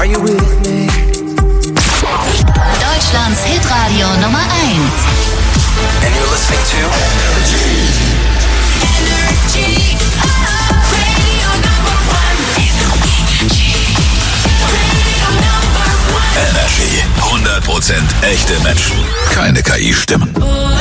you with me? Deutschlands Hitradio Nummer 1. And you're listening to Energy. Radio number 1. Energy. 100% echte Menschen. Keine KI-Stimmen.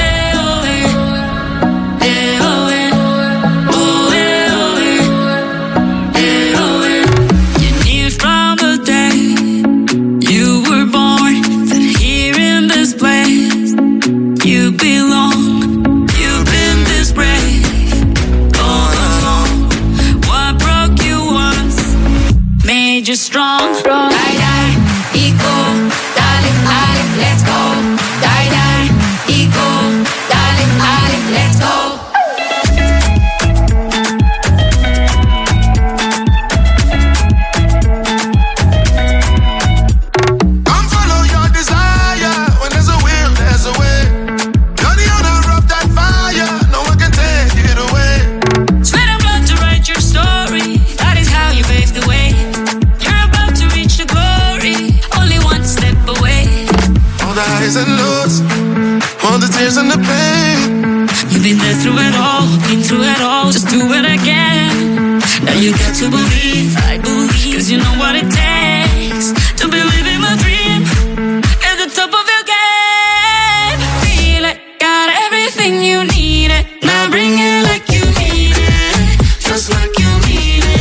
Just strong. Die, die, eco, darling, darling, let's go. Die, die, eco, darling, darling, let's go. Come follow your desire. When there's a will, there's a way. You're the owner of that fire. No one can take it away. Sweat and blood to write your story. That is how you pave the way. The highs and lows, all the tears and the pain. You've been there through it all, been through it all, just do it again. Now you got to believe, I believe, cause you know what it takes to believe in my dream. At the top of your game, feel it, got everything you need it. Now bring it like you need it, just like you need it.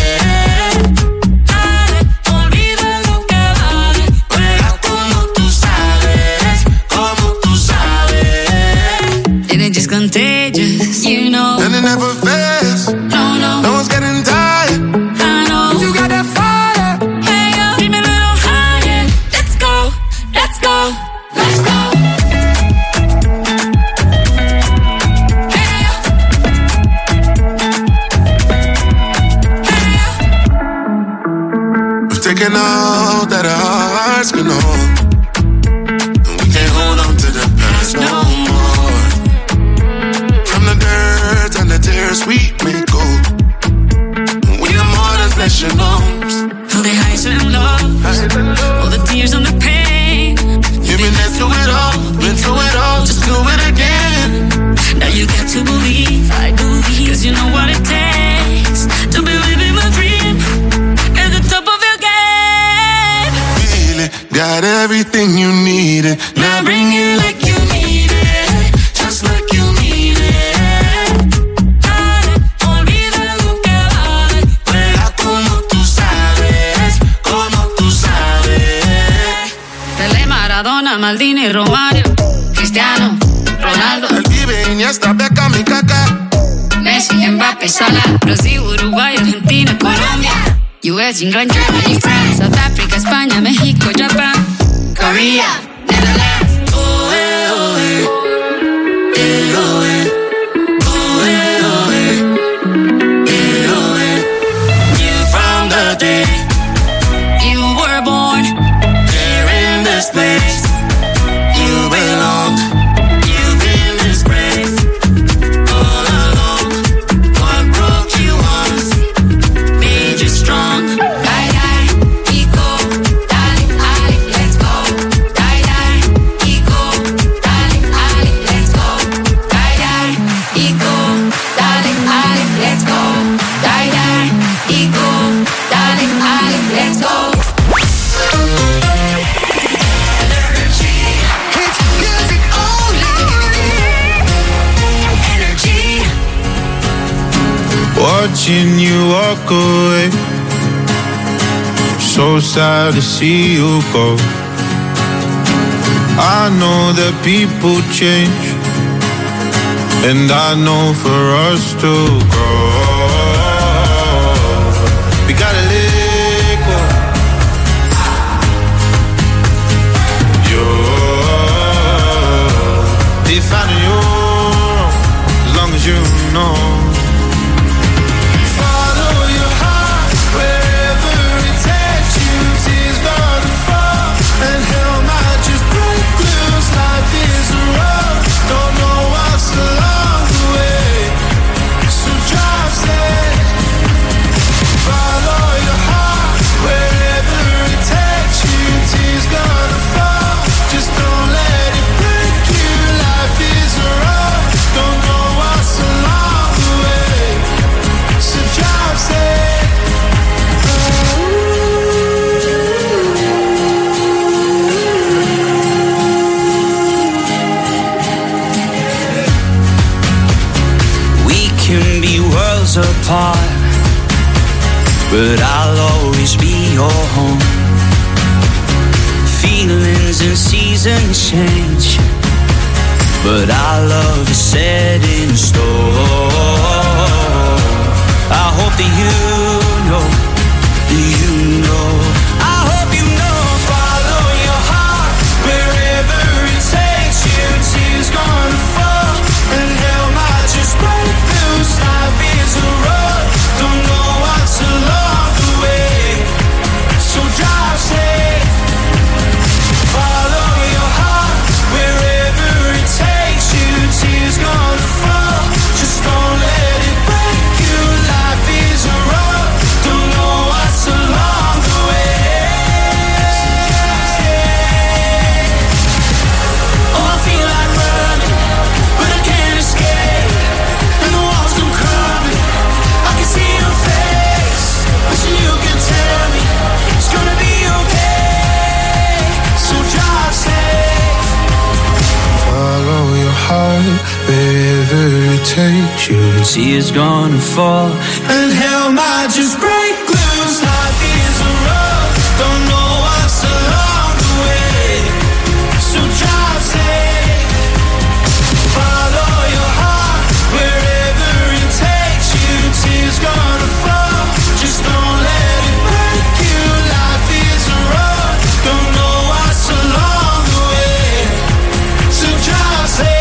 Contagious, you know. And it never fails. No, no. No one's getting tired. I know. You got that fire. Hey, yo, dream a little higher. Let's go, let's go, let's go. Hey, yo. Hey, yo. We've taken all that our hearts can hold. And we can't hold on to the past no more. And the tears we may go. We are more than flesh and bones. All the highs and lows, all the tears and the pain. You've been there through it all, been through it all, just do it again. Now you got to believe, I believe, cause you know what it takes to believe in my dream. At the top of your game. Feel it, got everything you needed. Now bring it like you need it, just like you need it. Maradona, Maldini, Romario, Cristiano, Ronaldo, El Pibe, Iniesta, Beckham y Kaká, Messi, Mbappé, Salah, Brasil, Uruguay, Argentina, Colombia, US, England, Germany, France, South Africa, España, México, Japan, Korea, Netherlands. Oh, eh, oh, eh. Eh, oh, eh. Oh, eh, oh, eh. Eh, oh, eh. You from the day you were born. This place you belong. You've been disgraced all along. What broke you once made you strong. Die, die, eco, darling, darling, let's go. Die, die, eco, darling, darling, let's go. Die, die, eco, darling, darling, let's go. Die, die, eco, darling, darling, let's go. Watching you walk away, so sad to see you go. I know that people change, and I know for us to grow, we gotta let go. You're defining your own, as long as you know. Don't know what's along the way, so drive but I'll always be your home. Feelings and seasons change, but our love is set in stone. I hope that you know, I hope you know. Follow your heart wherever it takes you. Tears gonna fall and hell might just break loose. Life is a road, don't know what's along the way, so drive safe. Follow your heart wherever it takes you. Tears gonna fall, just don't let it break you. Life is a road, don't know what's along the way. Oh, I feel like running, but I can't escape, and the walls come crumbling. I can see your face, wishing you could tell me it's gonna be okay, so drive safe. Follow your heart wherever it takes you. Tears gonna fall and hell might just break loose. Life is a road, don't know what's along the way, so drive safe. Follow your heart wherever it takes you. Tears gonna fall, just don't let it break you. Life is a road, don't know what's along the way, so drive safe.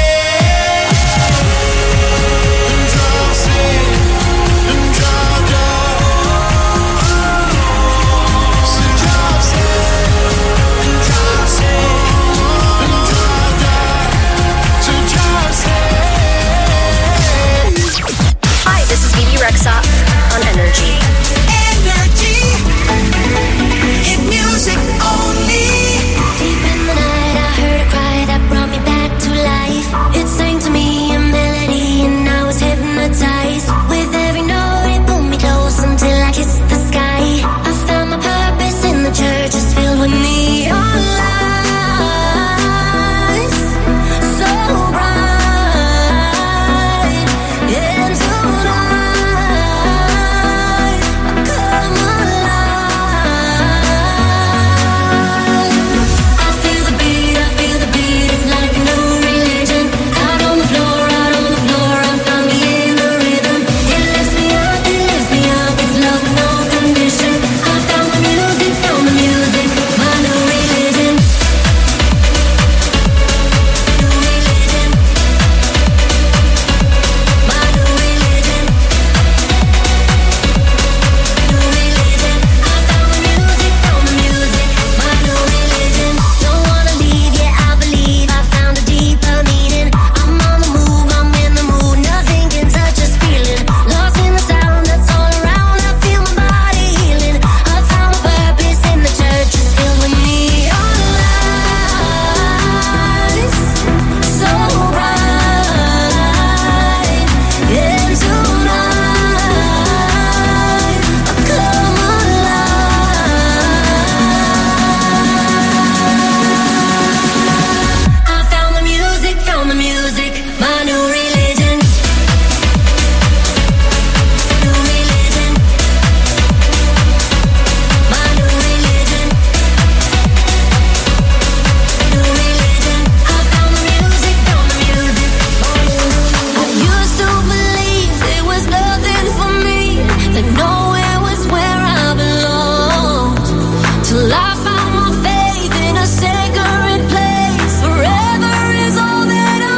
Hi, this is Bibi Rexha on Energy. Energy. Hit music only. Deep in the night, I heard a cry that brought me back to life. It sang to me a melody, and I was hypnotized. With every note, it pulled me close until I kissed the sky. I found my purpose in the church, it's filled with neon lights, so bright. And tonight, I come alive. I feel the beat, it's like a new religion. Out on the floor, I found me in the rhythm. It lifts me up, it's love with no condition. I found the music, my new religion. New religion. My new religion. New religion. I found the music, my new religion. Don't wanna leave, yeah, I believe I found a deeper meaning. I'm on the move, I'm in the mood, nothing can touch this feeling. Lost in the sound that's all around, I feel my body healing. I found my purpose in the church, it's filled with neon lights, so bright. And tonight, I come alive. I found the music, my new religion. New religion. My new religion. New religion. I found the music, I used to believe there was nothing for me, that nowhere was where I belonged, till I found my faith in a sacred place. Forever is all that I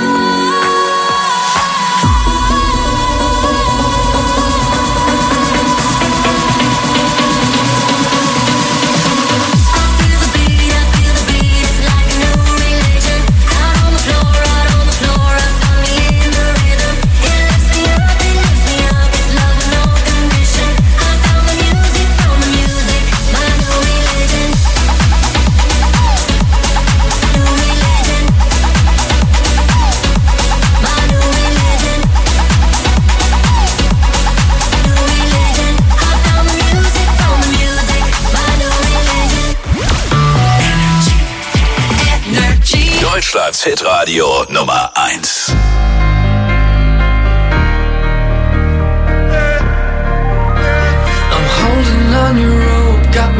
feel the beat, it's like a new religion. Out on the floor, I found me in the rhythm. It lifts me up, it's love with no condition. I found the music, my new religion. New religion. My new religion. New religion. I found the music, my new religion. Energy. Deutschlands Hitradio Nummer 1. I'm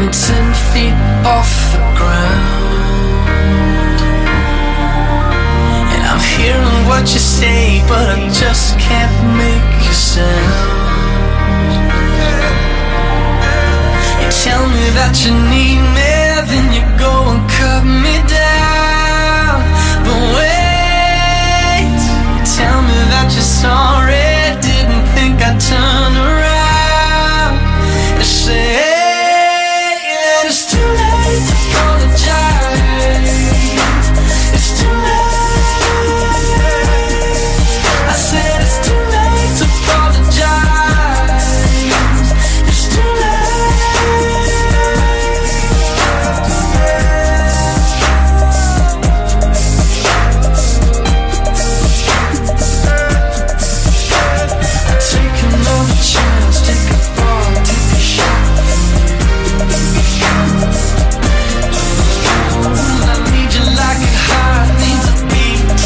me 10 feet off the ground. And I'm hearing what you say, but I just can't make you sound. You tell me that you need me, then you go and cut me down. But wait, you tell me that you're sorry, didn't think I'd turn around. You say that it's too late to apologize. It's too late. I said it's too late to apologize. It's too late. Take another chance, take a fall, take a shot. I need you like a heart needs a beat.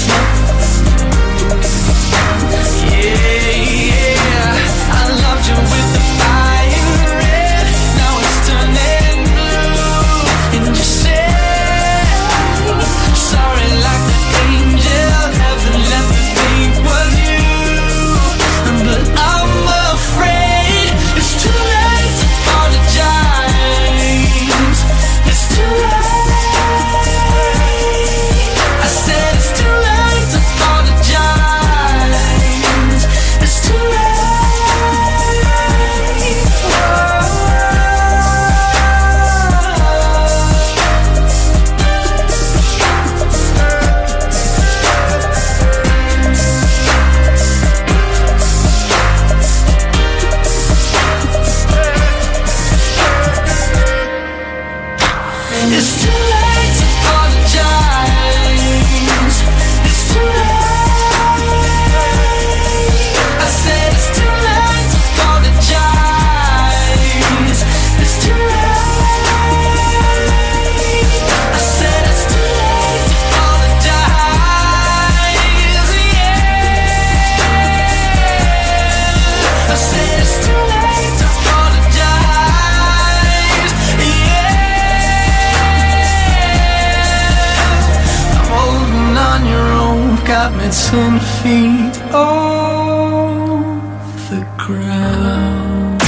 Yeah, I loved you with the fire red. Now it's turning blue. And you said sorry like the angel. Heaven let me think was you. But I'm afraid it's too late to apologize. It's too late. I said it's too late to apologize. It's too late. It's too late to apologize. It's too late. I said it's too late to apologize. It's too late. I said it's too late to apologize. Yeah. I said it's too late to apologize. Yeah. I'm holding on your rope, got me 10 feet off the ground.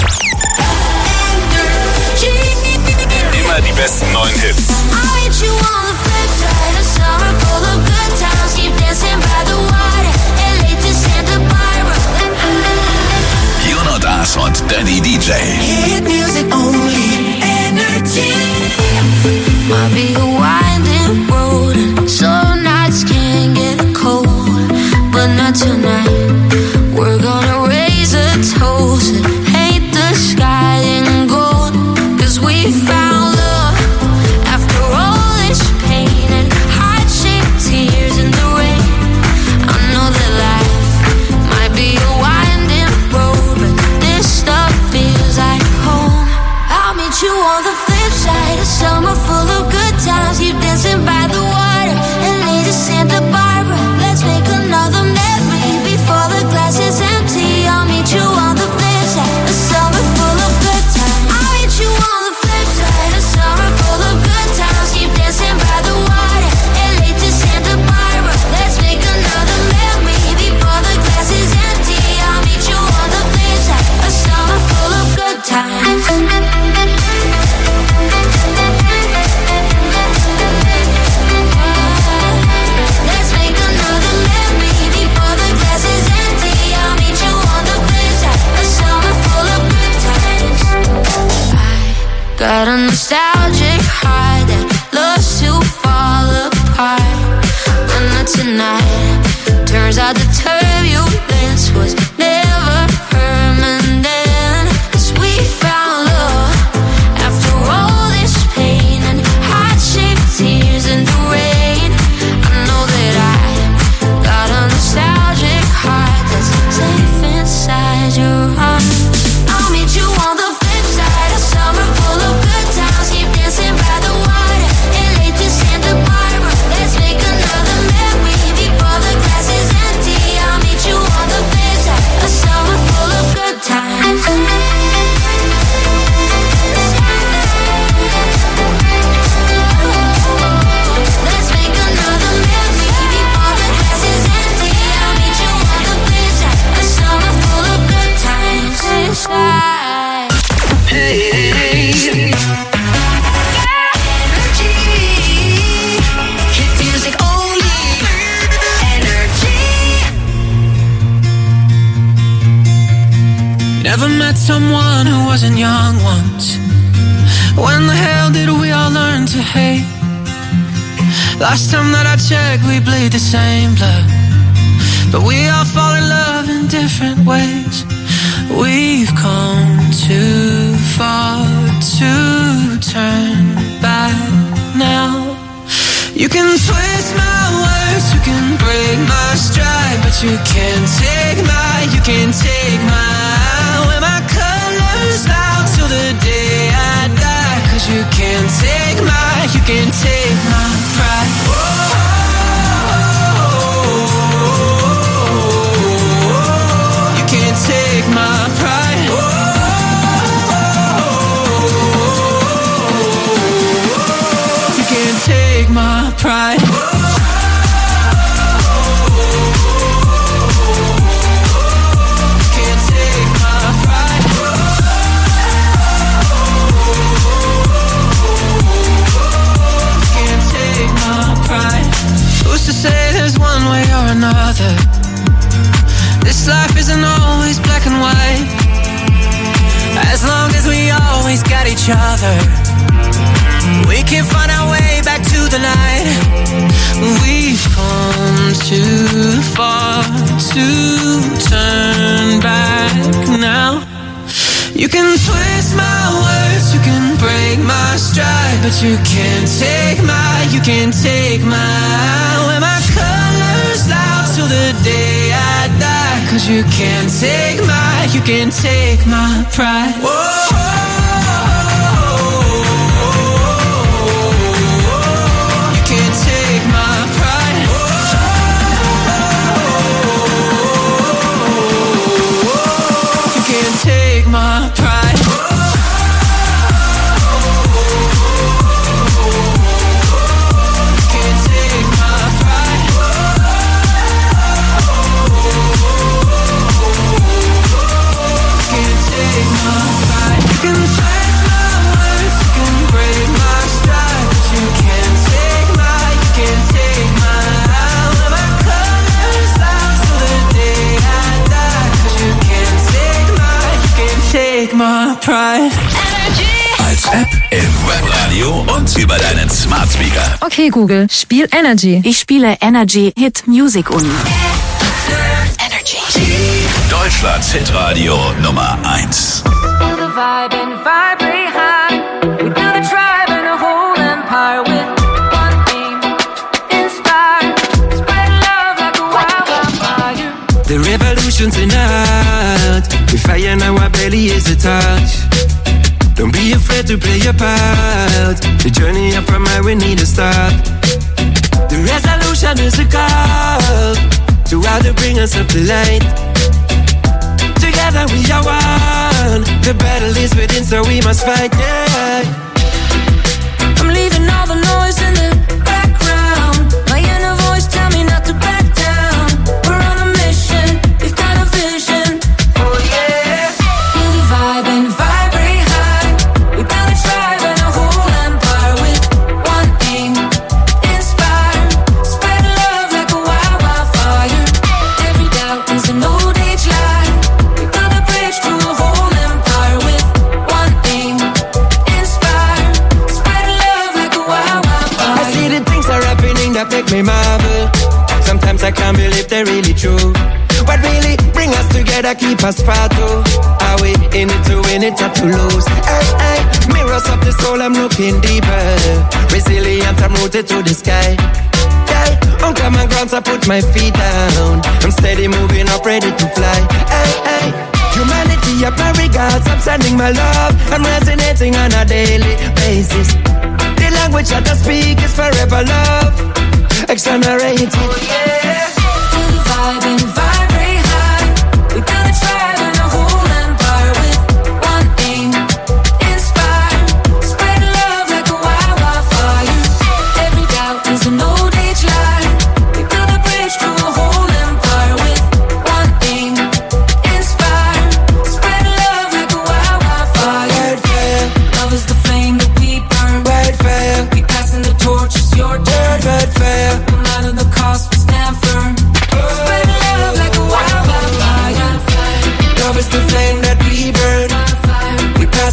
Immer die besten neuen Hits. I'll meet you on the flip side. A summer full of good times. Keep dancing by the water. LA to Santa Barbara. Jono Das und Danny DJ. Hit music only. Energy. Might be a winding road, and some nights can get cold, but not tonight. We're gonna raise a toast and paint the sky in gold, 'cause we found love after all this pain and hardship, tears in the rain. I know that life might be a winding road, but this stuff feels like home. I'll meet you on the flip side. A summer full of good times. Keep dancing by the water and lead to Santa Barbara. Let's make another memory before the glass is empty. I'll meet you on the flip side. A summer full of good times. I'll meet you on the flip side. A summer full of good times. Keep dancing by the water and lead to Santa Barbara. Let's make another memory before the glass is empty. I'll meet you on the flip side. A summer full of good times. met someone who wasn't young once? When the hell did we all learn to hate? Last time that I checked, we bleed the same blood, but we all fall in love in different ways. We've come too far to turn back now. You can twist my words, you can break my stride, but you can't take my wear my colors out till the day I die. 'Cause you can't take my pride. You can't take my pride. You can't take my pride. Who's to say there's one way or another? This life isn't always black and white. As long as we always got each other, we can find our way back to the light. We've come too far to turn back now. You can twist my words, you can break my stride, but you can't take my wear my colors out till the day I die. 'Cause you can't take my pride. Whoa. You can't take my pride. You can't take my pride. My pride. Als App im Webradio und über deinen Smart Speaker. Okay, Google, spiel Energy. Ich spiele Energy Hit Music Un. Energy. Deutschlands Hitradio Nummer 1. The revolution's in art. We fire in our belly is a touch. Don't be afraid to play your part. The journey up from high, we need to start. The resolution is a call to how to bring us up the light. Together we are one. The battle is within, so we must fight. Yeah. I'm leaving all the noise in the background. My inner voice tell me not to back down. We're on a mission, we've got a vision. Oh yeah. Feel the vibe and vibrate high. We build a tribe and a whole empire with one aim. Inspire, spread love like a wildfire. Every doubt is an old age lie. We build a bridge to a whole empire with one aim. Inspire, spread love like a wildfire. I see the things are happening that make me marvel. Sometimes I can't believe they're really true. What really bring us together, keep us part two. Are we in it to win it or to lose? Hey, hey, mirrors of the soul, I'm looking deeper. Resilient, I'm rooted to the sky. Yeah, on common grounds, I put my feet down. I'm steady moving up, ready to fly. Hey, hey, humanity, up my regards, I'm sending my love. I'm resonating on a daily basis. The language that I speak is forever love. Exonerated. Oh yeah. Feel the vibe and vibrate high. We build a tribe and a whole empire with one aim. Inspire, spread love like a wildfire. Every doubt is an old age lie. We build a bridge to a whole empire with one aim. Inspire, spread love like a wildfire. Wildfire. Love is the flame that we burn. Wildfire. We passing the torch, it's your turn. Wildfire. No matter the cost, we stand firm. Spread love like a wildfire. Love is the flame that we burn.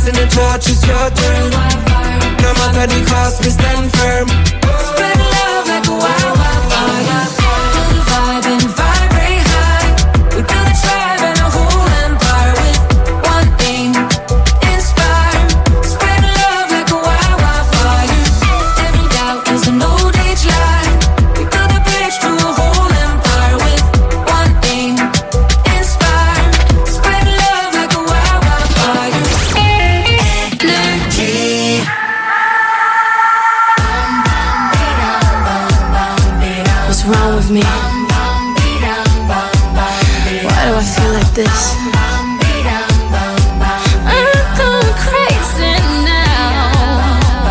cross and the torch is your turn. No matter the cost, we stand firm. Spread love like a wildfire. Feel the vibe and vibrate high. We build a tribe and a whole empire with one aim, inspire. Spread love like a wildfire. Every doubt is an old age lie. We build a bridge to a whole empire with one aim, inspire. Spread love like a wildfire. Energy. What's wrong with me? Why do I feel like this? I'm going crazy now.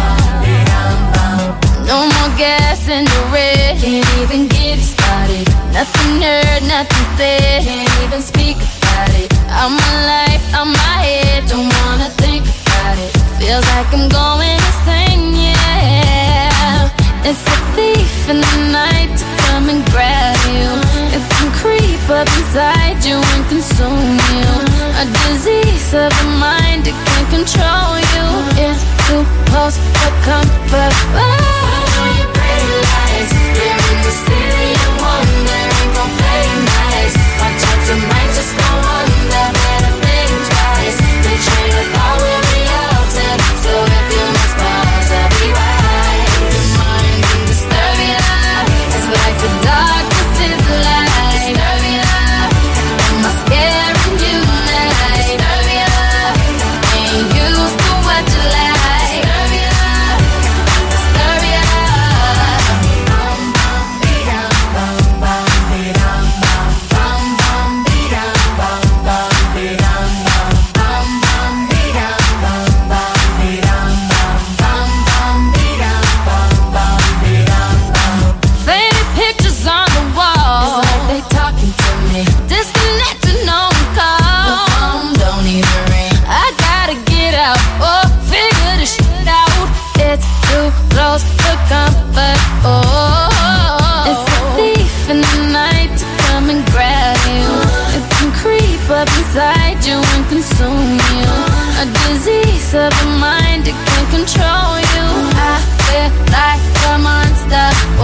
No more gas in the red. Can't even get it started. Nothing heard, nothing said. Can't even speak about it. I'm my life, I'm my head. Don't wanna think about it. Feels like I'm going insane, yeah. It's a thief in the night to come and grab you. It can creep up inside you and consume you. A disease of the mind, it can control you. It's too close for comfort. Oh, your pretty lies. You're in the city of wonder. Ain't gon' play nice. Watch out, you might just go under. Better think twice. The train of thought will be altered. So if you must pause, I'll be right. Your mind can disturb you. It's like the darkness is the light. Disturb you. Am I scaring you now? Disturb you. Ain't used to what you like. Disturb you. Disturb you. Bum bum be-dum, bum bum be-dum, bum bum be-dum, bum bum be-dum, bum bum be-dum, bum bum be-dum, bum bum be-dum, bum bum be-dum. Faded pictures on the wall. It's like they talking to me. Disconnected, no call. The phone don't even ring. I gotta get out. Oh, figure this shit out. It's too close for comfort. Oh, it's a thief in the night to come and grab you. It can creep up inside you and consume you. A disease of the mind, it can control you. I feel like a monster. Oh,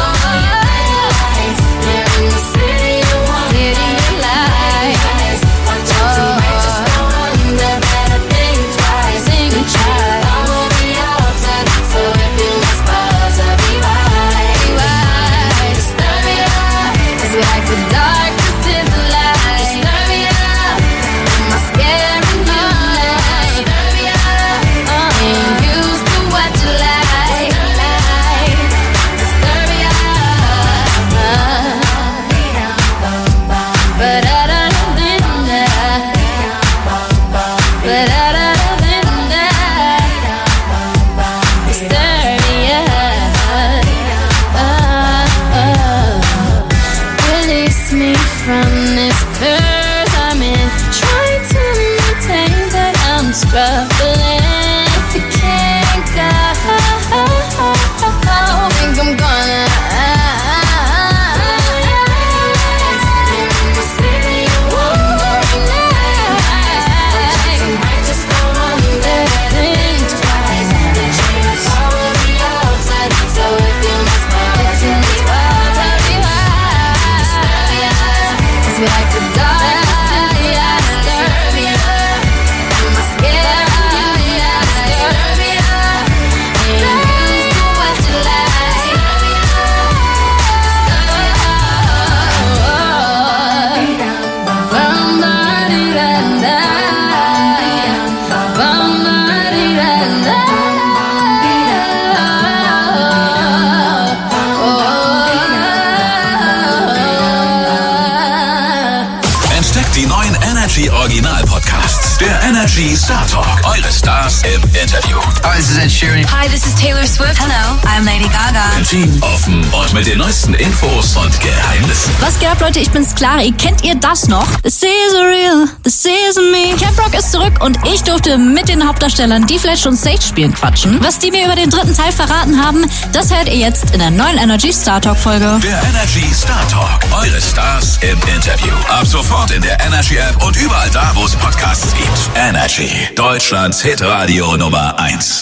you're in the city of wonder. City of lies. Watch out, you might just go under. Better think twice. Think twice. I will be altered. So if you must pause, I'll be right. Disturb you. It's like the darkness is the light. Disturb you. Am I scaring you now? Disturb you. Ain't used to what you like. Disturb you. Release me from this curse I'm in. Trying to maintain that I'm struggling. If you can't go, think I'm gonna. Like the dark, disturb you. Am I scared of you? Disturb you. Ain't used to what you like. Die neuen Energy Original Podcasts. Der Energy Star Talk. Eure Stars im Interview. Hi, this is Ed Sheeran. Hi, this is Taylor Swift. Hello, I'm Lady Gaga. Intim, offen und mit den neuesten Infos und Geheimnissen. Was geht ab, Leute? Ich bin's, Clara. Ihr kennt ihr das noch? This is real, this is me. Camp Rock ist zurück und ich durfte mit den Hauptdarstellern, die vielleicht schon Stage spielen, quatschen. Was die mir über den dritten Teil verraten haben, das hört ihr jetzt in der neuen Energy Star Talk Folge. Der Energy Star Talk. Eure Stars im Interview. Ab sofort in der Energy App und überall da, wo es Podcasts gibt. Energy. Deutschlands Hitradio Nummer 1.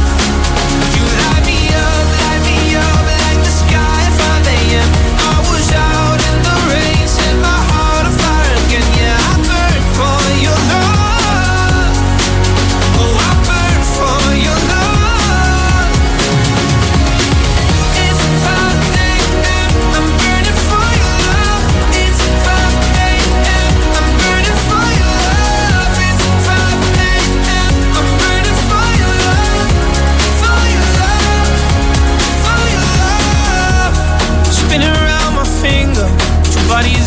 I was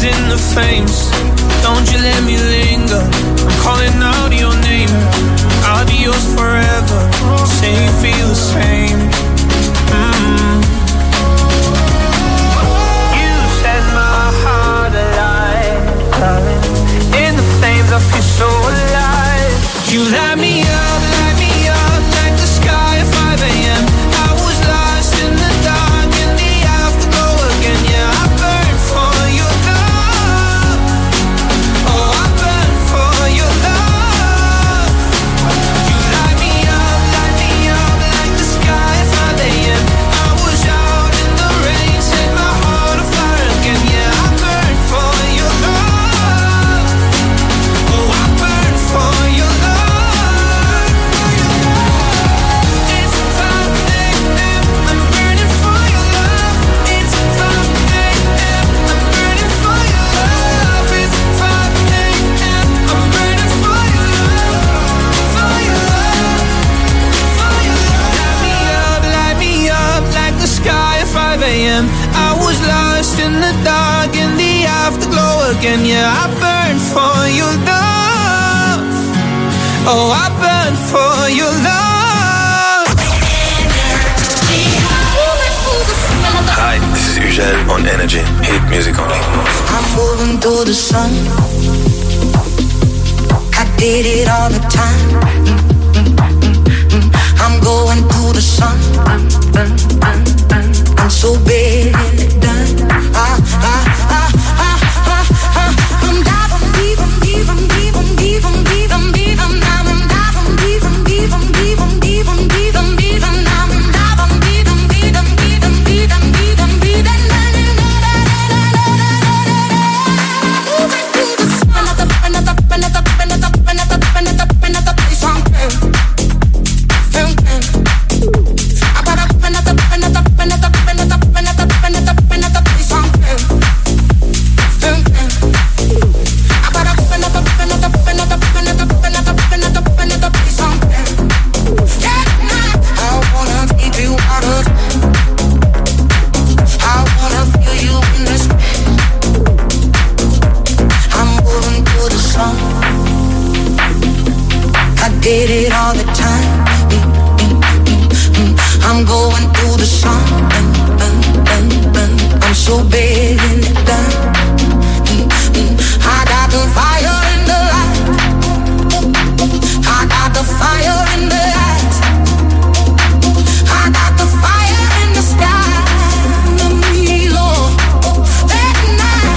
in the flames. Don't you let me linger. I'm calling out your name. I'll be yours forever. Say you feel the same. You set my heart alight, darling. In the flames I feel so alive. You light me up like the sky at 5 a.m. I was lost in the dark in the afterglow again. Yeah, I burn for your love. Oh, I burn for your love. You light me up like the sky at 5 a.m. I was out in the rain, set my heart on fire again. Yeah, I burn for your love. Oh, I burn for your love. It's 5 a.m. I'm burning for your love. It's 5 a.m. I'm burning for your love. It's 5 a.m. I'm burning for your love. For your love. For your love. Light me up like the sky at 5 a.m. I was lost in the dark in the afterglow again. Yeah, I burn for your love. Oh, I burn for your love. Hi, this is Ugel on Energy. Hit music only. I'm moving through the sun. I did it all the time. I'm going through the sun. I'm so bad and it done. I'm diving deep, I'm deep, I'm deep, I'm deep, I'm deep, I'm deep, I'm diving deep, I'm deep, I'm deep, I'm deep, I'm deep, I'm deep, I'm diving deep, I'm deep, I'm deep, I'm deep, I'm deep, I'm deep, did it all the time. I'm going through the sun. I'm so bad and it done. I got the fire in the light. I got the fire in the light. I got the fire in the sky. That night,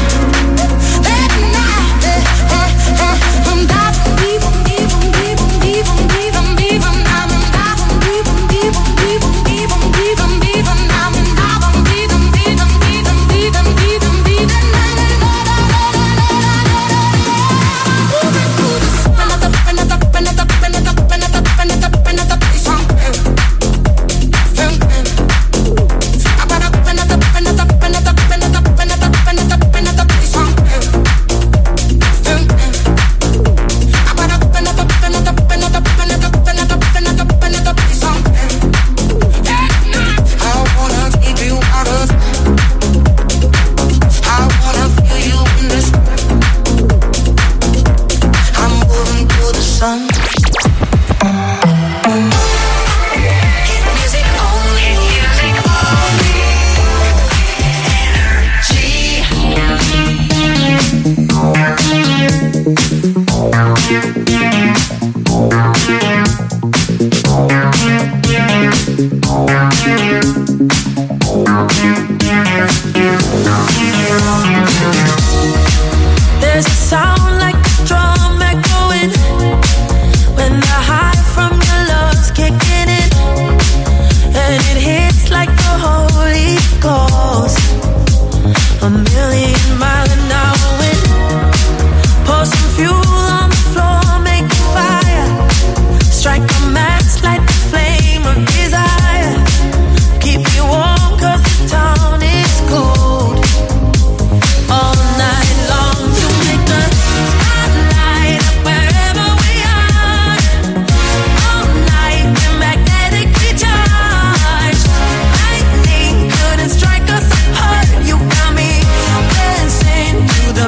I'm diving deep, I'm deep, I'm deep, I'm deep, I'm deep, I'm deep, I'm diving deep, I'm deep, I'm deep, I'm deep, I'm deep, I'm deep, I'm diving deep, I'm deep, I'm deep, I'm deep, I'm deep, I'm deep, There's a sound like a drum echoing when the high from your love's kicking in, and it hits like the Holy Ghost. A million mile an hour wind. Pour some fuel on the floor, make a fire. Strike a match, light the flame of desire. Keep you warm 'cause the town is cold. All night long you make the spotlight up wherever we are. All night we're magnetically charged. Lightning couldn't strike us apart. You got me dancing to the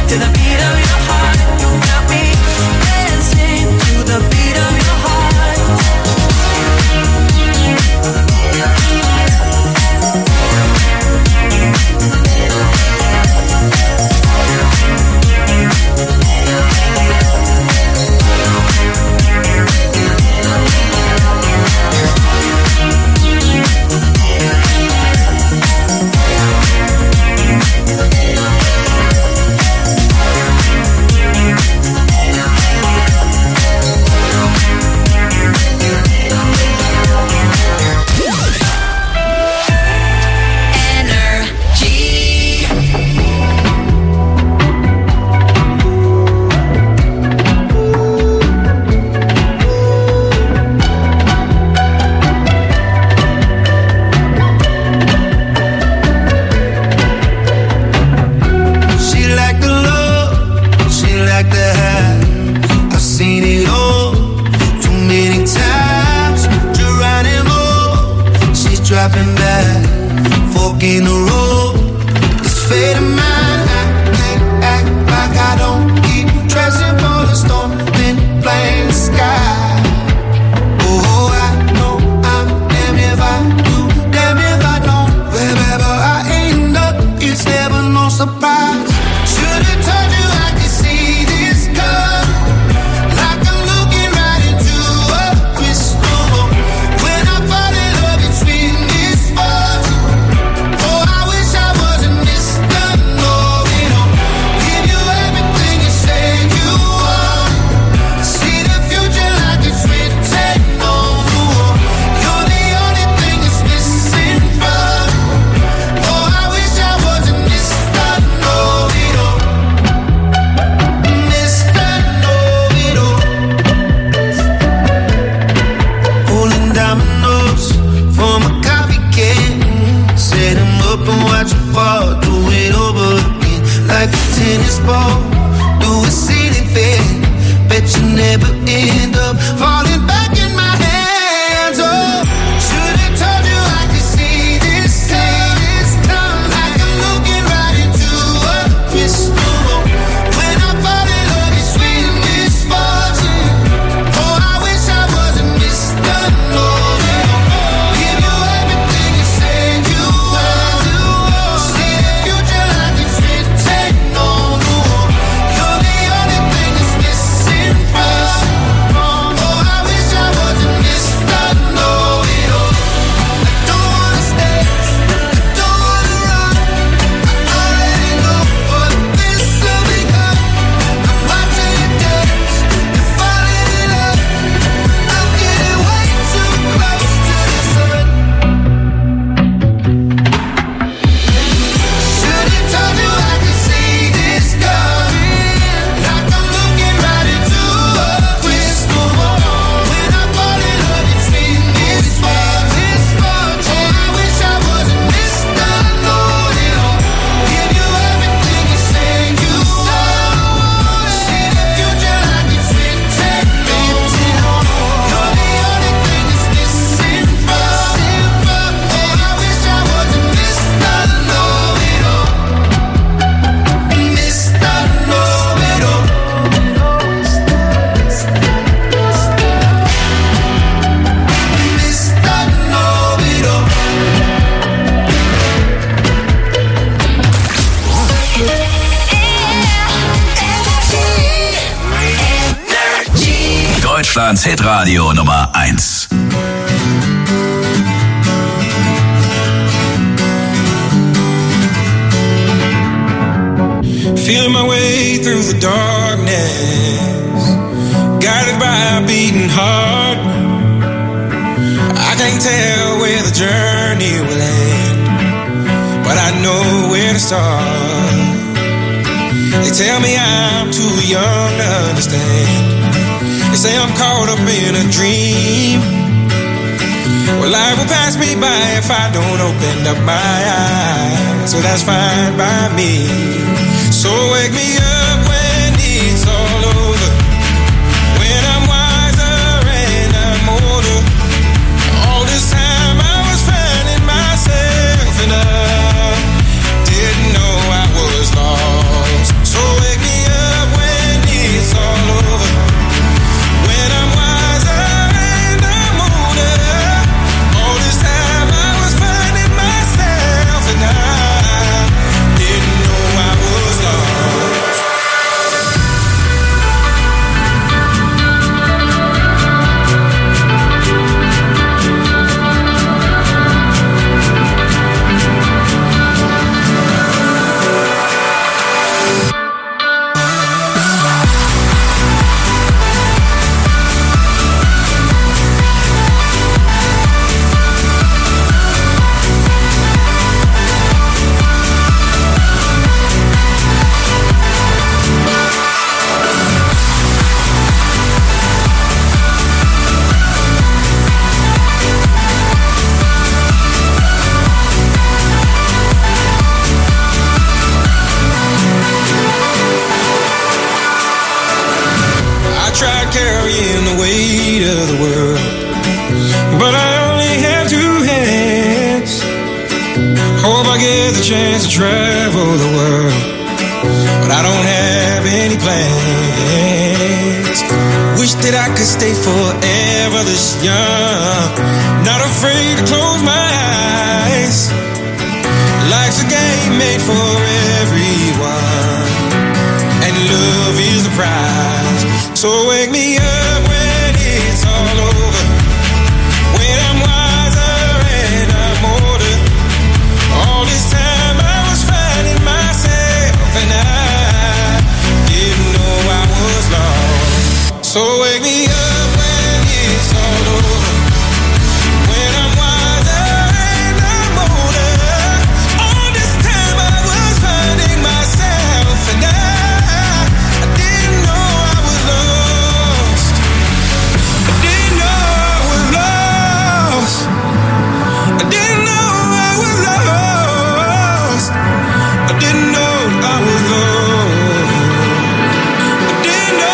to the beat of your heart. You got me dancing to the beat of your heart. Dropping back, fork in the road. This fate of mine, I can't act like I don't keep dressing for the storm, then playing the sky. Oh, I know I'm damn if I do, damn if I don't. Wherever I end up, it's never no surprise. Should've told you I could see this coming, like I'm looking right into a crystal ball. When I fall in love, it's with like a tennis ball, do a ceiling fan. Bet you never end up falling back in my hands. Oh, should've told you I could see this come, like I'm looking right into a crystal ball. When I fall in love, it's sweet misfortune. Oh, I wish I wasn't Mr. Know-it-all. Give you everything you said you want. See the future like it's written on the wall. You're the only thing that's missing from. Oh, I wish I wasn't Mr. Know-it-all. I don't wanna stay, I don't wanna run. I already know what this will become. I'm watching you dance and falling in love. I'm getting way too close to the sun. Should've told you I could see this coming, like I'm looking right into a crystal ball. When I fall in love, it's with misfortune. Oh, I wish I wasn't Mr. Know-it-all. Give you everything you say you want. See the future like it's written on the wall. You're the only thing that's missing from. Oh, I wish I wasn't Mr. Know-it-all. Mr. Know-it-all. Mr. Know-it-all. Deutschlands Hitradio Nummer 1. Feeling my way through the darkness, guided by a beating heart. I can't tell where the journey will end, but I know where to start. They tell me I'm too young to understand. They say I'm caught up in a dream. Well, life will pass me by if I don't open up my eyes. So that's fine by me. So wake me up when it's all over, when I'm wiser and I'm older. All this time I was finding myself and I didn't know I was lost. So wake me travel the world, but I don't have any plans. Wish that I could stay forever this young, not afraid to close my eyes. Life's a game made for everyone, and love is the prize. So wake me up when it's all over, when I'm wiser and I'm older. All this time I was finding myself, and I didn't know I was lost. So wake me up when it's all over, when I'm wiser and I'm older. All this time I was finding myself, and I didn't know I was lost. I didn't know I was lost. I didn't know I was lost. I didn't know I was lost. I didn't know.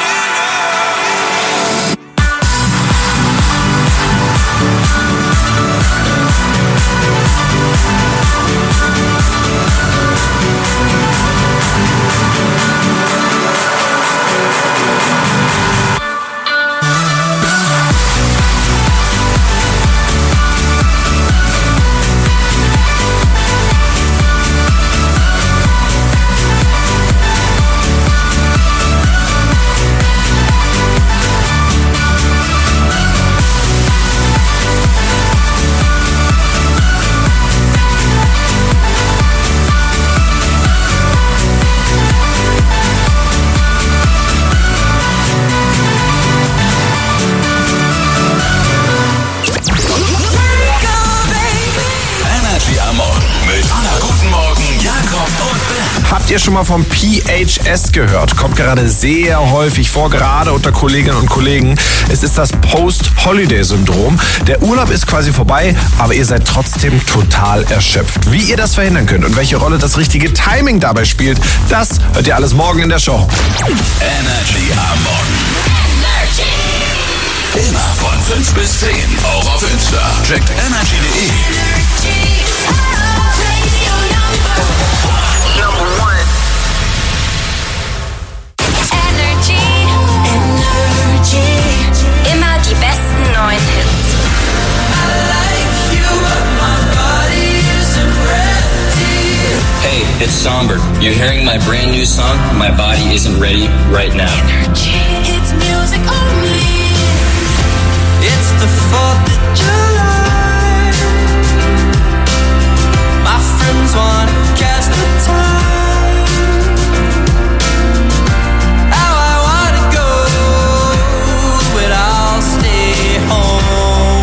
Energy am Morgen mit Anna. Guten Morgen, Jakob und Ben. Habt ihr schon mal vom PHS gehört? Kommt gerade sehr häufig vor, gerade unter Kolleginnen und Kollegen. Es ist das Post-Holiday-Syndrom. Der Urlaub ist quasi vorbei, aber ihr seid trotzdem total erschöpft. Wie ihr das verhindern könnt und welche Rolle das richtige Timing dabei spielt, das hört ihr alles morgen in der Show. Energy am Morgen. Immer von 5 bis 10, auch auf Insta. Checkt energy.de. Immer die besten neuen Hits. Hey, it's Somber. You're hearing my brand new song, My Body Isn't Ready, right now. It's music only. It's the 4th of July. My friends want to catch the time. How I want to go, but I'll stay home.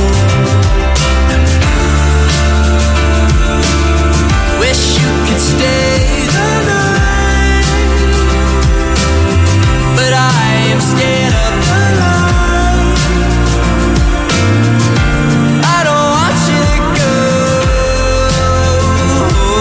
Wish you could stay the night, but I am scared of the light. I don't want you to go.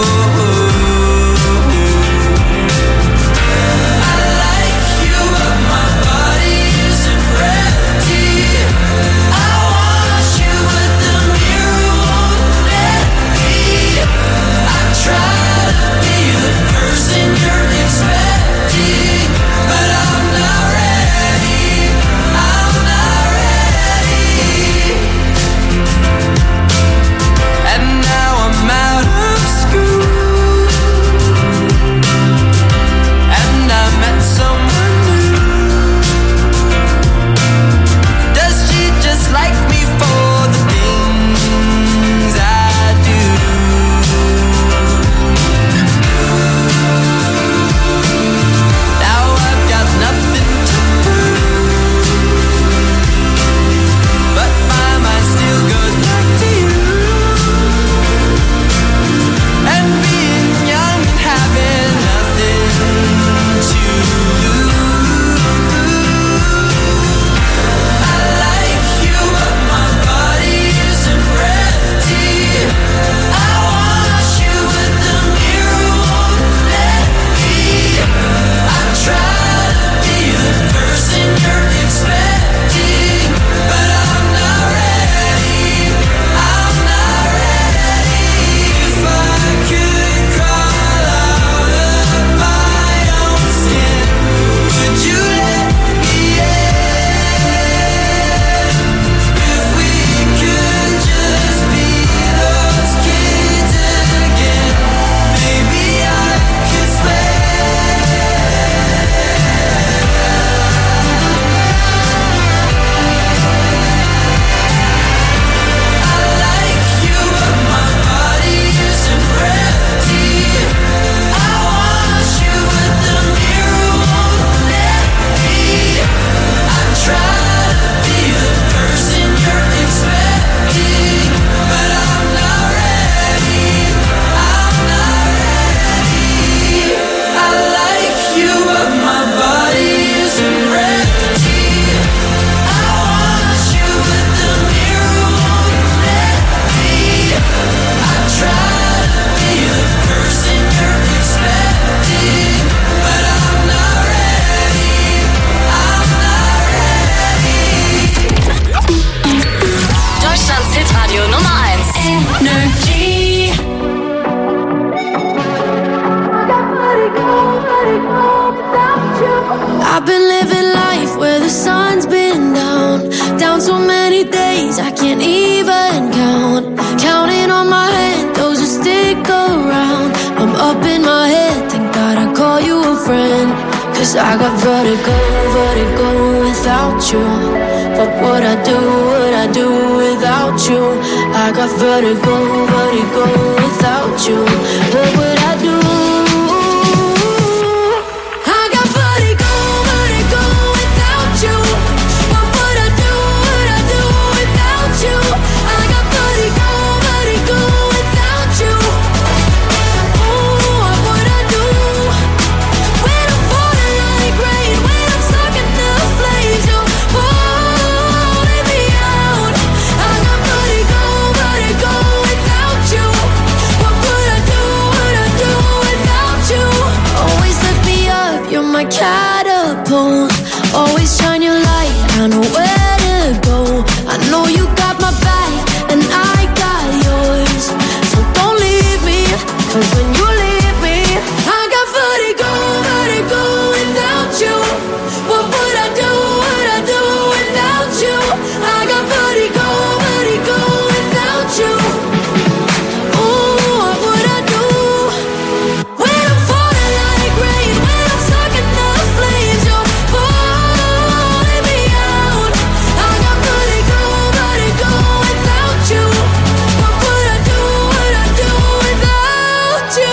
I've been living life where the sun's been down so many days I can't even count. Counting on my hand, those who stick around. I'm up in my head, thank God I call you a friend. Cause I got vertigo without you. What would I do without you? I got vertigo without you. What would I do? I got vertigo without you. What would I do without you? I got vertigo without you. Oh, what would I do? When I'm falling like rain, when I'm stuck in the flames, you're pulling me out. I got vertigo without you. What would I do without you? Always lift me up, you're my catapult. Always shine your light, I know where to go. I know you got my back, and I got yours. So don't leave me, cause when you leave me, I got vertigo without you. What would I do without you? I got vertigo without you. Oh, what would I do? When I'm falling like rain, when I'm stuck in the flames, you're pulling me out. I got vertigo without you. What would I do without you?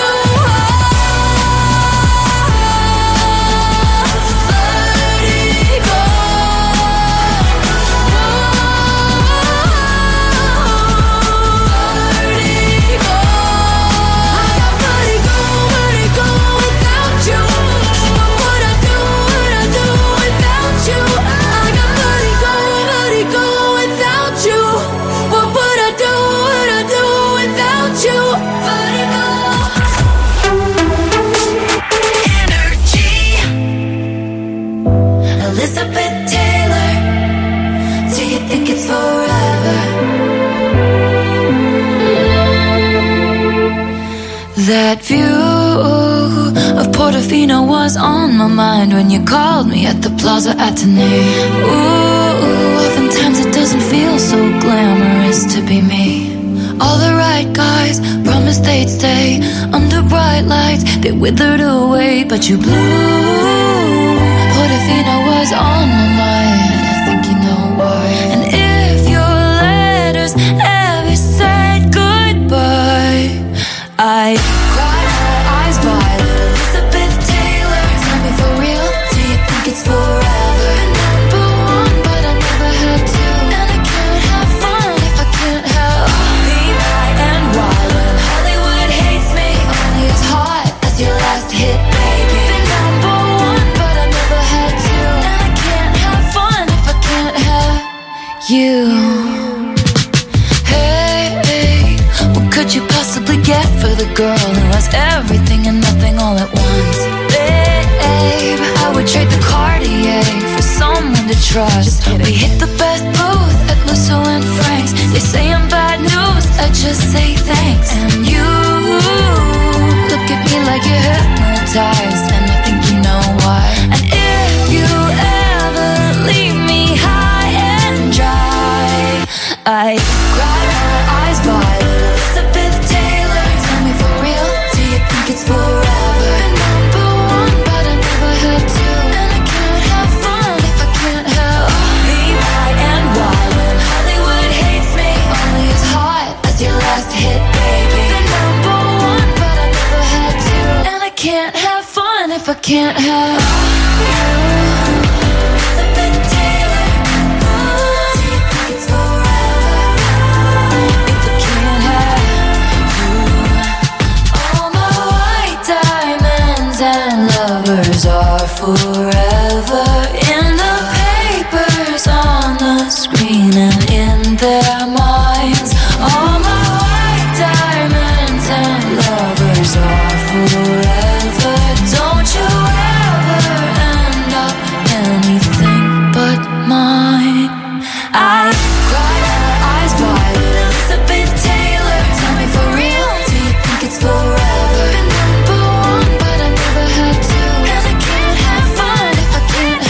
Elizabeth Taylor, do you think it's forever? That view of Portofino was on my mind when you called me at the Plaza Athénée. Ooh, oftentimes it doesn't feel so glamorous to be me. All the right guys promised they'd stay under bright lights. They withered away, but you blew. Portofino was on my mind, I think you know why. And if your letters ever said goodbye, I cried my eyes violet. Elizabeth Taylor, tell me for real, do you think it's forever? Been number one, but I never had to. And I can't have fun if I can't have me, my, and why. When Hollywood hates me, only as hot as your last hit, baby. Been number one, but I never had to. And I can't have fun if I can't have you. Hey, what could you possibly get for the girl who has everything and nothing all at once? Babe, I would trade the Cartier for someone to trust. We hit the best booth at Lusso and Frank's. They say I'm bad news, I just say thanks. And you look at me like you're hypnotized, and I think you know why. And if you ever leave me high and dry, I cry my eyes violet. Elizabeth Taylor, tell me for real, do you think it's forever? Been number one, but I never had to. And I can't have fun if I can't have me, my, and why. When Hollywood hates me, only as hot as your last hit, baby. Been number one, but I never had to. And I can't have fun if I can't have you. Elizabeth Taylor, do you think it's forever? If I can't have you. All my white diamonds and lovers are forever in the papers, on the screen, and in their minds. All my white diamonds and lovers are forever. Don't you ever end up anything but mine. I cry my eyes violet. Elizabeth Taylor, tell me for real, do you think it's forever? Been number one, but I never had to. And I can't have fun if I can't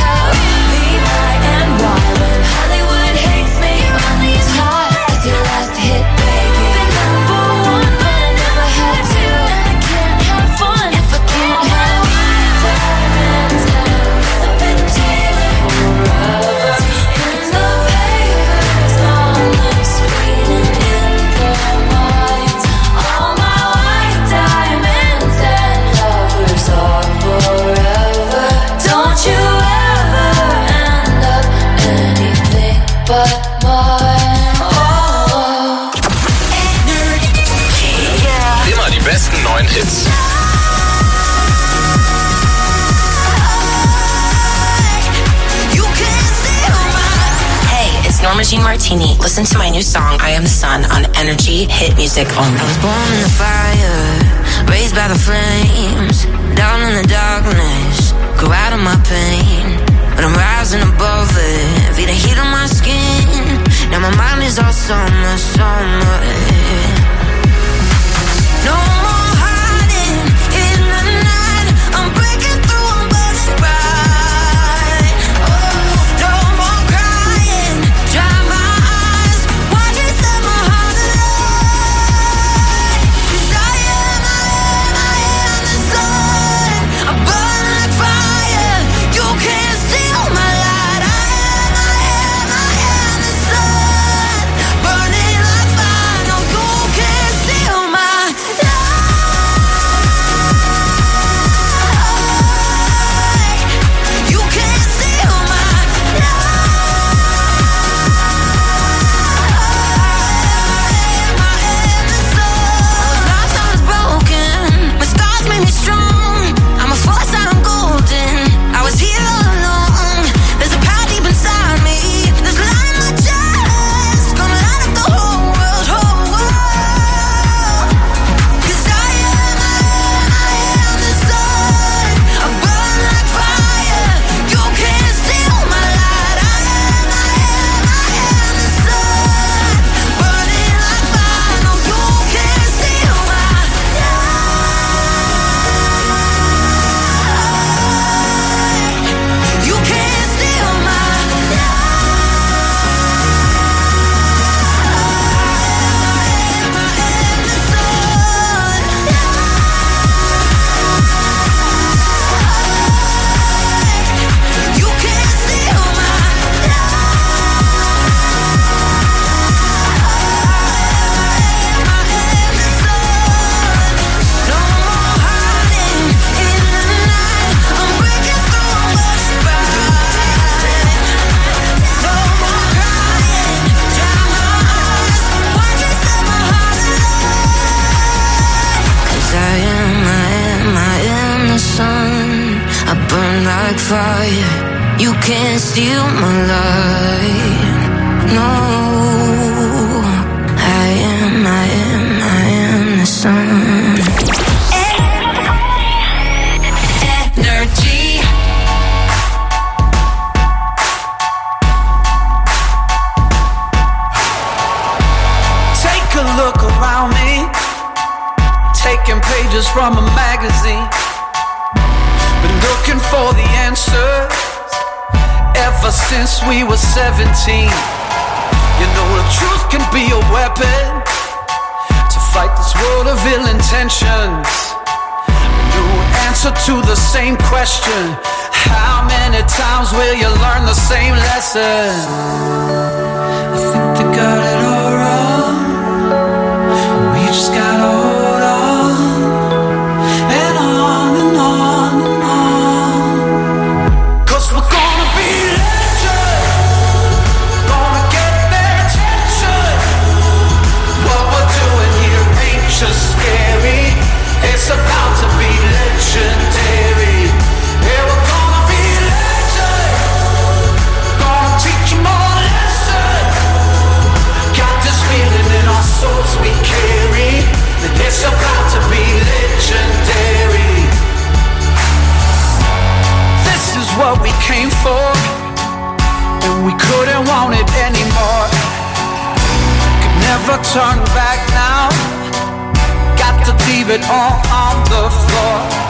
Regine Martini. Listen to my new song, I Am the Sun, on Energy Hit Music only. I was born in the fire, raised by the flames, down in the darkness, grew out of my pain. But I'm rising above it, feel the heat on my skin. Now my mind is all summer, summer. No more hiding in the night, I'm breaking through, I'm burning bright. No more crying, dry my eyes, watch it set my heart alight. 'Cause I am the sun, I burn like fire, you can't steal my light. I am the sun, burning like fire, no, you can't steal my light. You can't steal my lost, I was broken, my scars made me strong. I'm a force, I'm golden, I was here all along. There's a power deep inside me, there's a light in my chest, gonna light up the whole world, whole world. 'Cause I am the sun, I burn like fire, you can't steal my light. I am the sun, burning like fire, no, you can't steal my light. You can't steal my You can't steal my No more hiding in the night, I'm breaking through, I'm burning bright. No more crying, dry my eyes, watch it set my heart alight. 'Cause I am the sun, I burn like fire, you can't steal my light. No, I am the sun. Energy. Take a look around me, taking pages from a magazine. Been looking for the answers ever since we were 17. You know the truth can be a weapon to fight this world of ill intentions. A new answer to the same question, how many times will you learn the same lesson? I think they got it all wrong, we just gotta hold on, and on and on and on. 'Cause we're gonna be legends, gonna get their attention. What we're doing here ain't just scary, it's about to be legendary. Yeah, we're gonna be legends, gonna teach them all a lesson. Got this feeling in our souls we carry, that it's about to be legendary. This is what we came for, and we couldn't want it anymore. Could never turn back now, got to leave it all on the floor.